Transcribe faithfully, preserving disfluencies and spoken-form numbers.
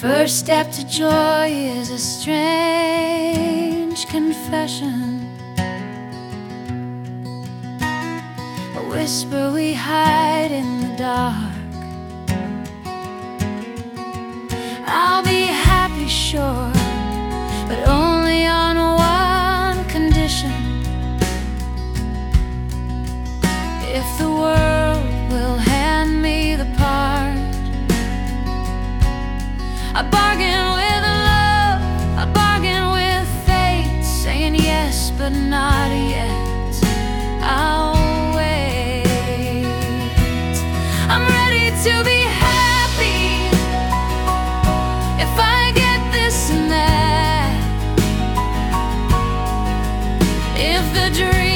first step to joy is a strange confession, a whisper we hide in the dark. I'll be happy, sure, but only on one condition: if the world will hand me the part. I bargain with love, I bargain with fate, saying yes but not yet. I'll wait. I'm ready to be happy if I get this and that. If the dream